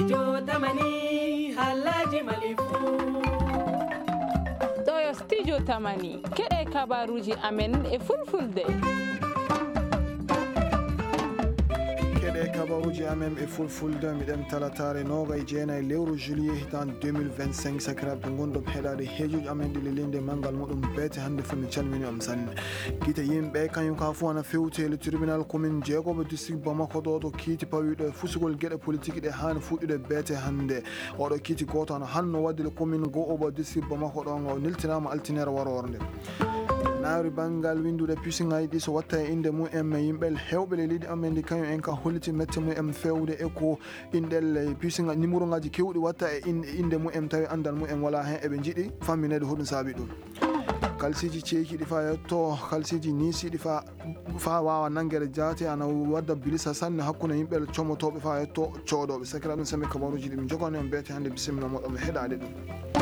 Studio Tamani Halaji Malifu. Toyo Studio Tamani keɗe kabaruji amen e fulfulde. kabaruji amen e fulfulde miɗen talatare noga e jeenayi lewru juillet hitan 2025 sakiraɓe gonɗom heɗade heejuji amen ɗi lelinde manggal muɗum beete hannde fof mi calmini am sanne guite yimɓe kañum ka fof ana fewti le tribunal commune jeegoɓe district bamako ɗo ɗo kiiti pawiɗo e fusugol gueɗe politique ɗe hani fuɗɗude beete hannde oɗo kiiti goto ana hanno wadde le commune Go-Obo district bamako ɗo o niltinama altinere warore nde naari bangal windude pusingaji ɗi so watta e inde mumen yimɓe hewɓe le leydi amen ndi kañum en ka holliti mette mumen fewde e ko inɗel pusinga numéro ngaji kewɗi watta e inde mumen tawi andal mumen wala hen eɓe jiiɗi famminede hoɗum saabi ɗum kalsiji ceekiɗi fa yetto kalsiji nisiɗi fa wawa nangguere jaate ana wadda bilisa sanne hakkude yimɓe comotoɓe fa yetto coodoɓe sakira ɗum sami kabaruji ɗi mi jogani on beete hannde bisimilla moɗon heɗade ɗum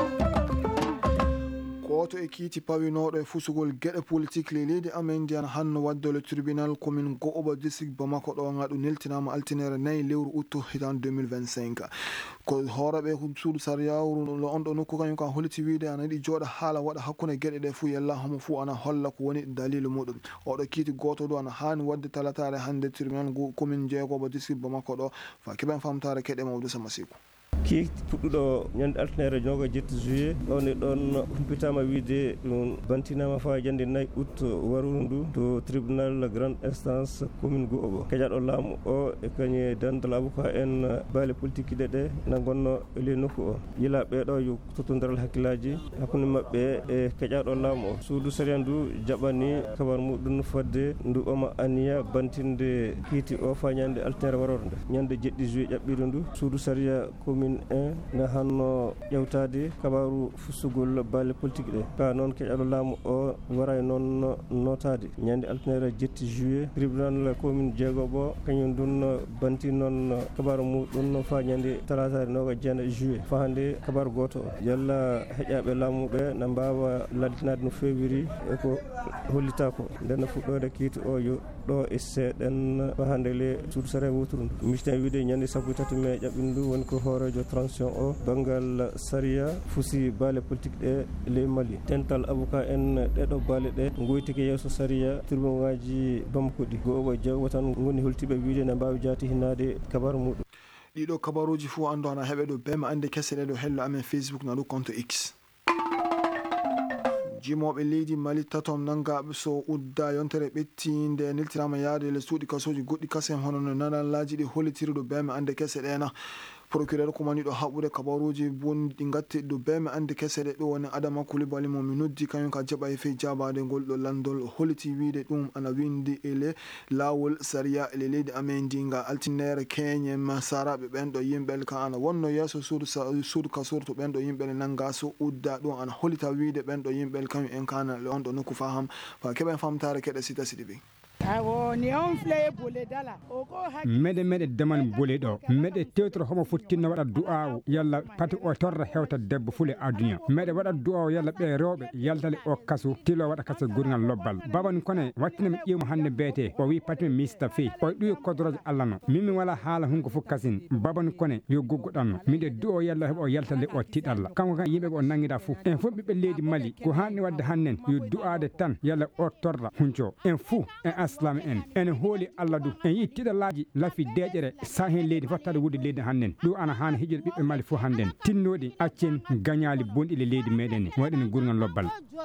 goto e kiiti pawinoɗo e fusugol gueɗe politique le leydi amen ndiyan hanno wadde le tribunal commune Go-Obo district bamako ɗo gaɗu neltinama altinere 4 lewru août hitan 2025 ko hooreɓe suudu sariyawru on ɗo nokku kañum ka holliti wiide ana yiiɗi jooɗa haala waɗa hakkude gueɗe ɗe fuu yalla homo fuu ana holla ko woni dalilu muɗum oɗo kiiti goto ɗo ana hani wadde talatare hannde tribunal commune jeegoɓo district bamako ɗo fa keɓen famtare keɗe mawdu sama siku kiiti puɗɗuɗo ñande altinere 27 juillet ɗon ɗon humpitama wiide ɗum bantinama fa jande 4 août waru ndu to tribunal grande instance commune Go-Obo keƴaɗo laamu o e kañe dandal avocat en baale politique ɗe na gonno le nokku o yila ɓeɗo yo totodiral hakkillaji hakkude mabɓe e keƴaɗo laamu o suudu saria ndu jaɓani kabar muɗum fadde ndu oma aniya bantinde kiiti o fa ñande altinere warore nde ñande 7 juillet ƴaɓɓiɗo ndu suudu saria commune ne hanno ƴewtade kabaru fusugol balle politique ɗe ka noon keƴaɗo laamu o waray noon notade ñande altinere 7 juillet tribunal commune jeegoɓo kañum ɗum banti noon kabaru muɗum fa ñande talatare 29 juillet fa hande kabaru goto o yalla heƴaɓe laamuɓe ne mbawa ladinade no fewiri eko hollita ko nden fuɗɗode kiiti o yo ɗo e seeɗen fa hande le suudu sare wuturu ndu micciten wiide ñande sappo e tati me ƴaɓɓin ndu woni ko hoorejo transition o banggal saria fusi baale politique ɗe ley Mali dental avocat en ɗeɗo baale ɗe goytike yeeso saria tribunal ngaji Bamako ɗi Go-Obo jeegoɓo tan goni holtiɓe wiide ne mbawi jaati hinnade kabaru muɗum ɗiɗo kabaruji fuu andu ana heeɓe ɗo bema ande kese ɗe ɗo hello amen Facebook na ɗo compte X jimoɓe leydi Mali tatom nangaɓe so udda yontere ɓettinde neltirama yaade le suuɗi kasoji goɗɗi kasem hono no nanallaji ɗi hollitiriɗo bema ande kese ɗena procureur ko maniɗo haɓɓude kabaruji bon ɗi gatti ɗo beme ande kese ɗe ɗo woni Adama Coulibaly mo mi noddi kañum ka jaɓa e fey jabade ngol ɗo landol holliti wiide ɗum ana windi ele lawol saria ele leydi amen ndinga altinere keñem saraɓe ɓen ɗo yimɓel ka ana wonno yeeso suudu kasuru to ɓen ɗo yimɓel nanga so udda ɗum ana hollita wiide ɓen ɗo yimɓel kañum en kana le on ɗo nokku faham fa keɓen famtare keɗe sita siɗi ɓe meɗe deman bole ɗo meɗe tewtoro homo fottinno waɗa du'awu yalla pati o torra hewta debbo fule aduna meɗe waɗa du'awu yalla ɓe rewɓe yaltale o kasu tilo waɗa kaso gurgal lobbal baban kone wattinami ƴewmo hande beete o wi patimi mista fe o ɗuwi kodoroje Allah no mimi wala haala hunko fof kasin baban kone yo goggoɗanno miɗe du'o yalla heɓo yaltale o tiɗalla kanko kan yimɓeɓe o nanguida foof en fof ɓiɓɓe leydi Mali ko hanni wadde hannen yo du'ade tan yalla o torra hunco en fou en aslam en ene hooli Allah du en yi tiɗalaji lafi deƴere sa hen leydi fottade wude leydi hannen ɗum ana hana hijude ɓiɓɓe Mali fof hannden tinnoɗi accen gañali bonɗi le leydi meɗen ni waɗen gurgal lobbal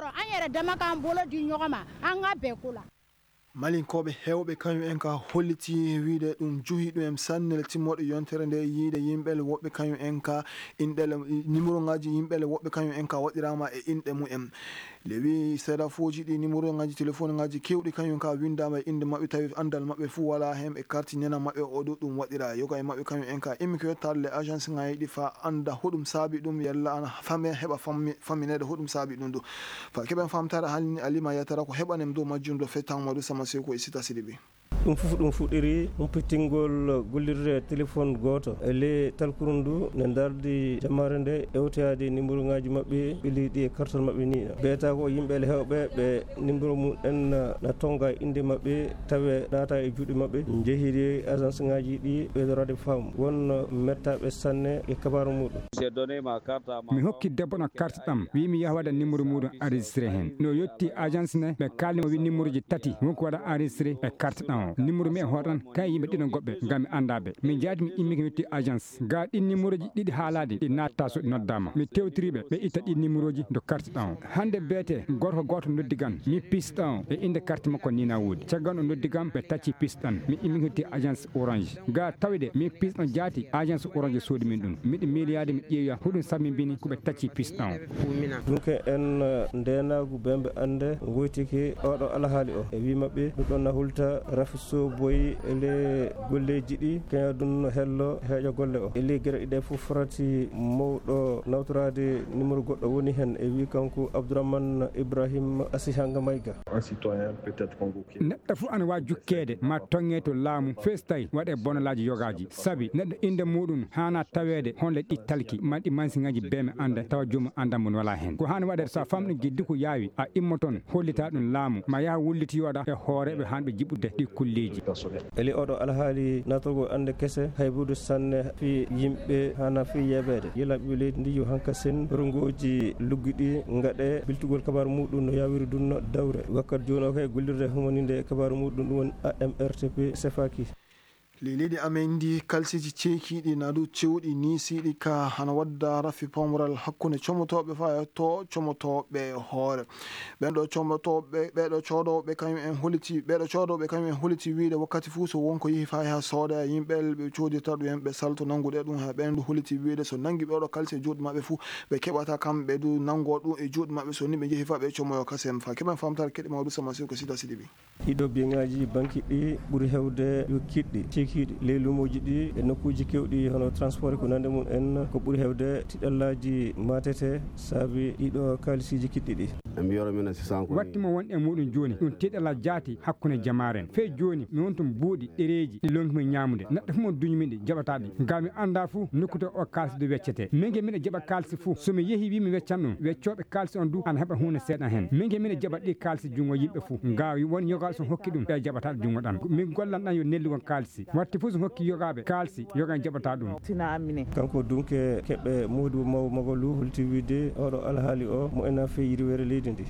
malinkoɓe hewɓe kañum en ka holliti wiide ɗum juhi ɗum en sannele timmoɗo yontere nde yiide yimɓele woɓɓe kañum en ka inɗele numéro ngaji yimɓele woɓɓe kañum en ka waɗirama e inɗe mumen le wi seeɗa foji ɗi numéro ngaji téléphone ngaji kewɗi kañum ka windama e inde mabɓe tawi andal mabɓe fuu wala hen ɓe karti nena mabɓe oɗo ɗum waɗira yoga e mabɓe kañum en ka immi ko yettade le agence ngaji ɗi fa anda hoɗum saabi ɗum yalla ana fame heɓa famminede hoɗum saabi ɗum ɗo fa keɓen famtare halni alima yetara ko heɓanem dow majjum ɗo fettan waɗu sama seko e sita siɗi ɓe ɗum fof ɗum fuɗɗiri humpittingol gollirde téléphone goto e ley talkuru ndu ne dardi jamare nde ewtoyade numéro ngaji maɓɓe ɓiliɗi e carton maɓɓe ni beeta ko yimɓe hewɓe ɓe numéro mum en na tonga inde maɓɓe tawe naata e juuɗe maɓɓe jeehiri agence ngaji ɗi ɓeydorade faamu won mettaɓe sanne e kabaru muɗum. mi hokki debbo no carte ɗam wimi yaha waɗa numéro muɗum enregistré hen no yetti agence ne ɓe kalnimo wi numéro ji tati wonko waɗa enregistré e carte ɗam o numéro mi e hoto tan kay yimɓe ɗiɗo goɓɓe ngam mi andaɓe min jaadi mi immi ko yetti agence ga ɗin numéro ji ɗiɗi haalade ɗi natta so ɗi noddama mi tewtoriɓe ɓe itta ɗi numéro ji do carte ɗam o hande beete goto noddigan mi pisɗan e inde carte makko nina woodi caggal o noddigam ɓe tacci pisɗan mi immi ko yetti agence orange ga tawide mi pisɗan jaati agence orange soodi min ɗum miɗo miiliyade mi ƴeewa huɗum sammibini koɓe tacci pisɗan o donc en ndenagu bembe ande goytiki oɗo alahaali o e wi mabɓe ɗum ɗon na hulta rafiso boyi ele golleji ɗi kaña ɗum hello heeƴo golle o ele gueɗe ɗiɗe fof farati mawɗo nawtorade numéro goɗɗo woni hen e wi kanko Abdourahmane Ibrahima Asihanga Mayga. neɗɗo fof ana wawi jukkede ma tongue to laamu fees tawi waɗe bonolaji yogaji saabi neɗɗo inde muɗum hana tawede honle ɗi talki ma ɗi mansiŋaji beme anda tawa jomum andam mon wala hen ko hani waɗede sa famɗo guiddi ko yaawi a immo toon hollita ɗum laamu ma yaha wullitiyoɗa e hooreɓe hanɓe jiɓude ɗi kulleji eli oɗo alhaali natorgo ande kese haybude sanne fi yimɓe hana fi yeɓede yilaɓe leydi ndi yo hanka sen rongoji lugguiɗi gaɗe biltugol kabaru muɗum no yawiri dunno dawre wakkati joni o kay gollirde humanide kabaru muɗum ɗum woni AMRTP sefaki leydi amen ndi kalsiji ceekiɗi na du cewɗi nisiɗi ka hana wadda rafi pamral hakkunde comotoɓe fa to comotoɓe hoore ɓenɗo comotoɓe ɓeɗo codoɓe kañum en holiti ɓeɗo codoɓe kañum en holiti wiide wakkati fuu so wonko yeehi fa ha sooda yimɓe ɓe codirta ɗum en ɓe salto nanguɗe ɗum ha ɓenɗo holiti wiide so nangi ɓeɗo kalse juuɗe mabɓe fuu ɓe keɓata kamɓe du nango ɗum e juuɗe mabɓe so ni ɓe jeehi fa ɓe comoyo kasem fa keɓen famtare keɗe mawɗu sama sir ko sida sidiɓe ɗiɗo biyeŋaji banque ɗi ɓuuri hewde yo kiɗɗi ceekiɗi ley lumoji ɗi e nokkuji kewɗi hono transport ko nande mum en ko ɓuuri hewde tiɗallaji matete saabi ɗiɗo kalisiji kiɗɗi ɗi wattima won e muɗum joni ɗum tiɗala jaati hakkude jamaren fe joni mi won tum buuɗi ɗereji ɗi lonkimi ñamude neɗɗo fo mo duñmin ɗi jaɓataɗi ngam mi anda fou nokkude o kalsi de weccete min gue miɗa jaɓa kalsi fou somi yeehi wi mi weccan ɗum weccoɓe kalsi on du ana heɓa hunde seeɗa hen min gue miɗa jaɓa ɗi kalsi jungo yimɓe fou ga won yogal so hokki ɗum ɓe jaɓataɗo jungo ɗam min gollan ɗan yo nellugon kalsi watti fo so hokki yogaɓe kalsi yogan jaɓata ɗum kanko dunke keɓe modibo maw magolu holti wiide oɗo alhaali o mo ena feyiri were leydi ndi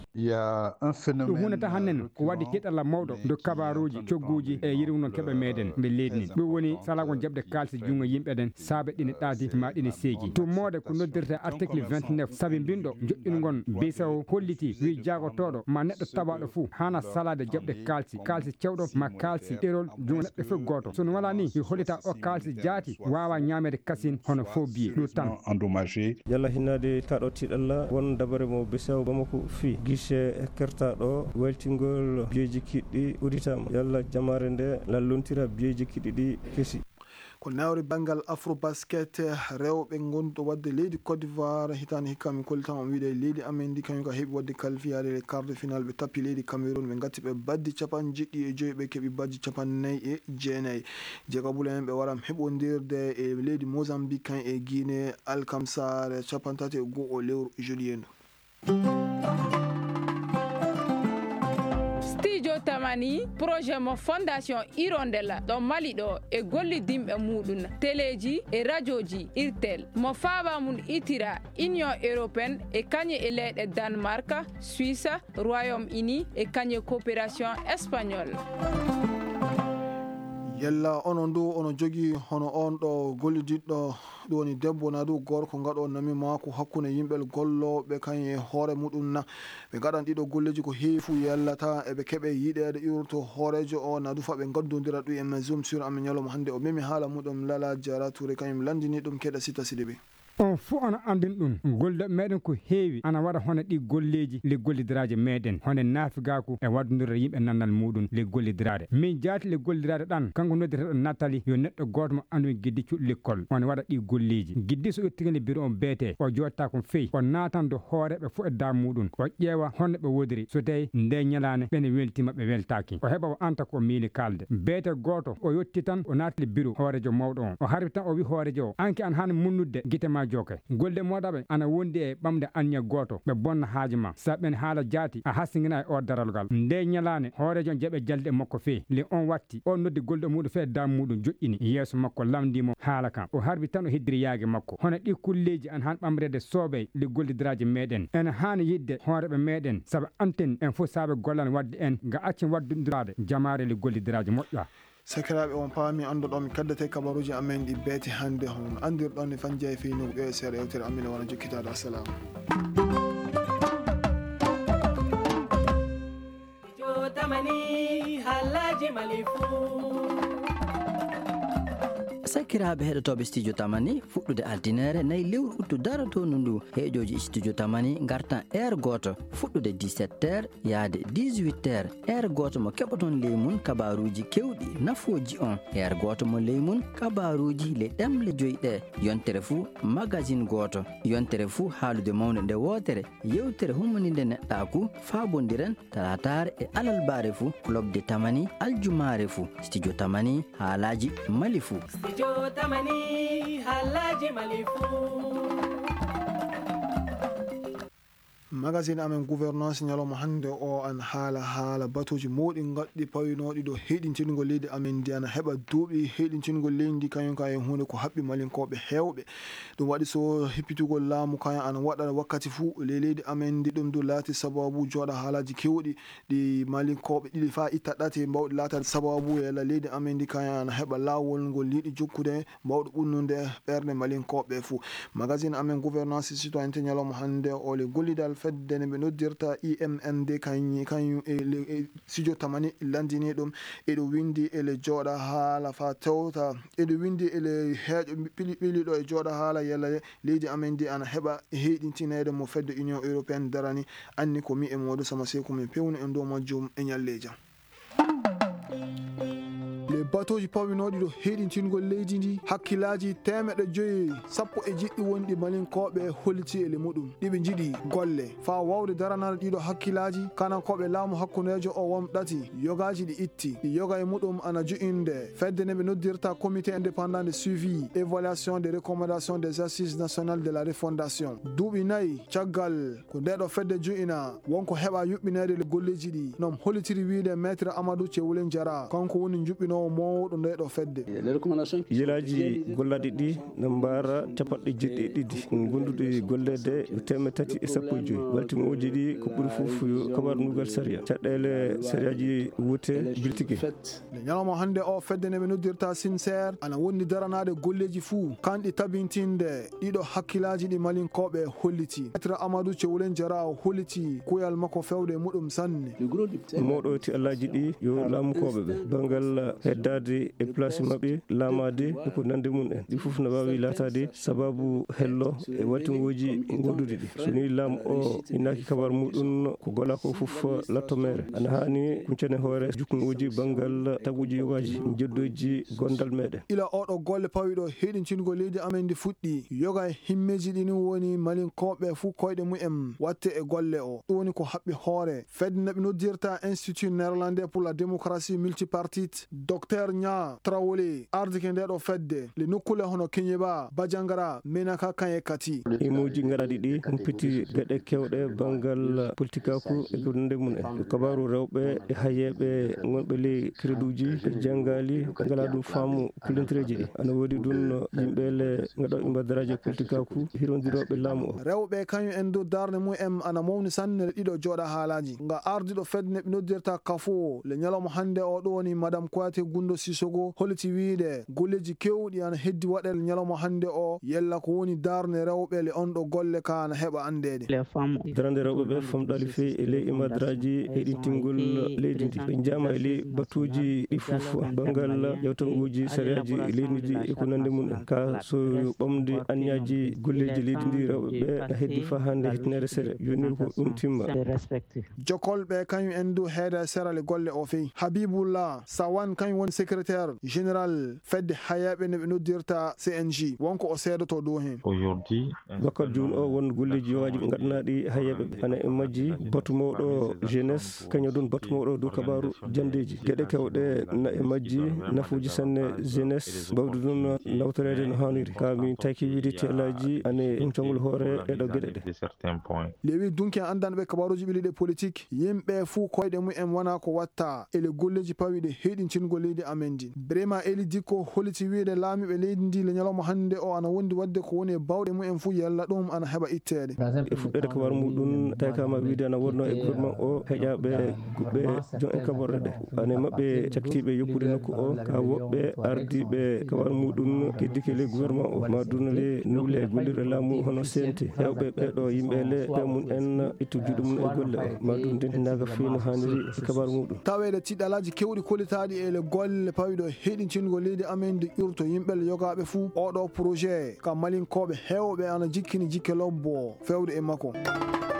ɗum hunata hannen ko waɗi keɗalla mawɗo do kabaruji cogguji e yiriwno keɓe meɗen ɓe leydi ndi ɗum woni sala kon jaɓde kalsi jungo yimɓe ɗen saabe ɗine ɗaadi ma ɗine seegi tummode ko noddirte article 29 saabi mbinɗo joƴƴingon bisaw holliti wi jagotoɗo ma neɗɗo tabaɗo fou hana salade jaɓde kalsi cewɗo ma kalsi ɗerol jungo neɗɗo fof goto sono wala ni yo hollita o kalsi jaati wawa ñamede kasine hono faux billet ɗum tan yalla hinnade kaɗo tiɗalla won dabare mo bisaw bamako fi guichet kertaɗo weltingol biyeji kiɗɗi uditama yalla jamare nde lallontira biyeji kiɗɗi ɗi keesi ko nawri bangal afrobasket rewɓe gonɗo wadde leydi Côte d'Ivoire hitande hikka mi kollitan on wiide leydi amen ndi kañum ka heeɓi wadde qualifiade les quart de finale ɓe tappi leydi Cameroun ɓe gatti ɓe baddi capanɗe jeɗɗi e joyi ɓe keeɓi badji 49 jeegabule en ɓe waram heɓodirde e leydi Mozambique kañ e Guinée alkamsare 31 o lewru juillet studio tamani projet mo fondation Hirondella ɗo Mali ɗo e gollidimɓe muɗum téléji e radioji irtel mo faaba mum itira Union européenne e kañe e leyɗe Danemark, Suisse, Royaume-Uni e kañe coopération espagnole. yalla onon du ono jogui hono on ɗo gollidiɗɗo ɗum woni debbo na du gorko gaɗo nami mako hakkude yimɓel golloɓe kañe hoore muɗum na ɓe gaɗan ɗiɗo golleji ko heewi fu yallata eɓe keeɓe yiɗede iwrto hoorejo o na du fa ɓe gaddodira ɗum e zoom sur amin ñalawma hannde o memi haala muɗum Lala Diara Touré kañum landini ɗum keɗa Sita Sidibé. on fu ana andin ɗum golɗo meɗen ko heewi ana waɗa hono ɗi golleji le gollidiraje meɗen hono naafigaku e waddodira yimɓe nannal muɗum le gollidirade min jaati le gollidirade ɗan kanko noddirteɗo Nathalie yo neɗɗo goto mo andu giddi cuɗɗo l'école on waɗa ɗi golleji giddi so ƴettigani bureau on beete o jotta ko feyi o natando hooreɓe fo e da muɗum o ƴeewa honno ɓe wodiri so tawi nde ñalane ɓene weltima ɓe weltaki o heɓa o anta ko miili kalde beete goto o yetti tan o naatli bureau hoorejo mawɗo on o harbi tan o wi hoorejo o anke an hani munnudde guite ma joke golde moɗaɓe ana wondi e ɓamde anniya goto ɓe bonna haaji ma sa ɓen haala jaati a hassigina e o daralgal nde ñalane hoorejo on jeeɓe jalde e makko feyi le on watti on noddi golɗo muɗum fe da muɗum joƴƴini yeeso makko lamdimo haala kam o harbi tan o heddiri yaage makko hono ɗi kulleji an han ɓamrede sooɓe le gollidiraji meɗen ene hani yidde hooreɓe meɗen saabu anten en fof saaɓe gollan wadde en ga accen waddudirade jamare le gollidiraji moƴƴa sakiraɓe on paami anduɗon mi kaddate kabaruji amen ɗi beete hannde hono andirɗon ne fan jeeyi feynogo ɓe seeɗa yewtere amin wona jokkitade assalamu jotamani hallaji malifu sakiraɓe heɗotoɓe studio tamani fuɗɗude altinere nayi lewru uttu daratonu ndu heeƴoji studio tamani gartan heure goto fuɗɗude 17h yaade 18h heure goto mo keɓaton ley mum kabaruji kewɗi nafoji on heure goto mo ley mum kabaruji le ɗemle joyi ɗe yontere fuu magazine goto yontere fuu haalude mawde nde wootere yewtere hummanide neɗɗaku fabodiren talatare e alalbare fuu lobde tamani aljumare fuu studio tamani haalaji mali fuu jotamani hallaji malifu magazine amen gouvernance ñalawma hannde o an haala batuji mawɗi gaɗɗi pawinoɗi ɗo heɗintingo leydi amen ndi ana heɓa duuɓi heɗintingo leydi kañum ka e hunde ko haɓɓi malinkoɓe hewɓe ɗum waɗi so heppitugol laamu kañum ana waɗa wakkati fuu leydi amen ndi ɗum du laati sababu jooɗa haalaji kewɗi ɗi malinkoɓe ɗiɗi fa itta ɗati mbawɗi laatade sababu yalla leydi amen ndi kañum ana heɓa laawol ngol yiɗi jokkude mbawɗo ɓunnude ɓerde malinkoɓe fuu magazine amen gouvernance citoyenneté ñalawma hannde o le gollidal fedde ne ɓe noddirta IMND kañum e studio tamani landini ɗum eɗo windi ele jooɗa haala fa tewta eɗo windi ele heeƴo ɓiliɗo e jooɗa haala yalla leydi amen ndi ana heɓa heeɗintinede mo fedde union européenne darani anni ko mi e moɗo sama sey komin pewni e dow majjum e ñalleja le batoji pawinoɗi ɗo heɗintingol leydi ndi hakkillaji 150 wonɗi malinkoɓe holliti ele muɗum ɗiɓe jiiɗi golle fa wawde daranade ɗiɗo hakkillaji kanankoɓe laamu hakkunejo o won ɗati yogaji ɗi itti ɗi yoga e muɗum ana jo'inde fedde ne ɓe noddirta comité indépendant de suivi évaluation des recommandations des assises nationales de la refondation duuɓi nayyi caggal ko ndeɗo fedde jo'ina wonko heɓa yuɓɓinede le golleji ɗi nom hollitiri wiide maître amadou thiewlen diara kanko woni juɓɓinowo mawɗo ndeɗo fedde yilaji gollaɗi ɗi ne mbara capanɗe jeɗɗi gonduɗe gollede 315 waltimoji ɗi ko ɓuuri fof kabarunugal saria caɗele sariyaji wuute biltigué nde ñalawma hannde o fedde ne ɓe noddirta sincére ana wonni daranade golleji fuu kanɗi tabintinde ɗiɗo hakkillaji ɗi malinkoɓe holliti maître amadou thiewlen diara o holliti kuyal makko fewde muɗum sanne moɗoti allaji ɗi yo laamukoɓe ɓe bangal heddade e place mabɓe laamade ko nande mum en ɗi fof ne wawi latade sababu hello e wattingoji gondude ɗi so ni laamu o innaki kabar muɗum ko gola ko fof latto mere ana hani kuncane hoore jukkunoji bangal taguji yogaji jeddoji gondal meɗen ila oɗo golle pawiɗo heɗintingo leydi amen ndi fuɗɗi yoga e himmeji ɗi ni woni malinkoɓe fuu koyɗe mumen watte e golle o ɗum woni ko haɓɓi hoore fedde neɓe noddirta institut néerlandais pour la démocratie multipartite docteur nya trawole ardike ndeɗo fedde le nokkule hono keñeba badiangara menaka kaye kati imoji gaɗaɗi ɗi humpiti gueɗe kewɗe bangal politikaku e gonde mum en kabaru rewɓe e hayeɓe gonɓe ley créduji e jangali ngala ɗum faamu kulintireji ɗi ana woodi ɗum yimɓele gaɗoɓe mbadaraji politikaku hirodiroɓe laamu o rewɓe kañum en dow darde mumen ana mawni sanne ɗiɗo jooɗa haalaji nga ardiɗo fedde neɓe noddirta kafo le ñalawma hannde o ɗo woni madame koyate gun Mamadou Sissoko holiti wiide golleji kewɗi ana heddi waɗel ñalawma hande o yella ko woni darne rewɓe le on ɗo golle ka na heɓa andede darande rewɓe ɓe famɗali fewi e ley imadraji heɗintingol leydi ndi ɓe jama e ley batuji ɗi fof bangal yewtanguji sariyaji leydi ndi e ko nande mum ka so ɓamde anniyaji golleji leydi ndi rewɓe ɓe heddi fa hande hitnere seeɗa yoniri ko ɗum timma jokolɓe kañum en du heeda serale golle o feyi Habibullah Sawan kañum woni secrétaire général fedde hayaɓe no ɓe noddirta CNJ wonko o seedoto dow hen wakkati joni o won golleji yowaji ɓe gaɗanaɗi hayaɓe ana e majji batu mawɗo jeunesse kañum ɗon batu mawɗo dow kabaru jandeji gueɗe kewɗe na e majji nafuji sanne jeunesse mbawde ɗum nawtorede no hanniri ka min taki wiide telaji ane umcangol hoore ɗeɗo gueɗe ɗe lewi dunki en andanɓe kabaruji ɓiliɗe politique yimɓe fuu koyɗe mumen wona ko watta ele golleji pawiɗe heɗincingol leydi amen ndi Birema Eli Dikko holiti wiide laamiɓe leydi ndi le ñalawma hande o ana wondi wadde ko woni e bawɗe mumen fuu yalla ɗum ana heɓa ittede e fuɗɗede kabaru muɗum tawi kama wiide ana wonno e gouvernement o heƴaɓe guɓɓe jon en kaborɗe ɗe ane mabɓe caktiɓe yoppude nokku o ka woɓɓe ardiɓe kabaru muɗum keddike le gouvernement o ma durnale nugle e gollirɗe laamu hono CNT hewɓe ɓeɗo yimɓe le pemum en ittu juuɗe mum e golle o ma ɗum ndendinaga fewi no hanniri e kabaru muɗum tawede tiɗalaji kewɗi kolitaɗi ele golle pawiɗo heɗincingol leydi amen ndi ƴurto yimɓe yogaɓe fuu oɗo projet ka malinkoɓe hewɓe ana jikkini jikke lobbo fewde e makko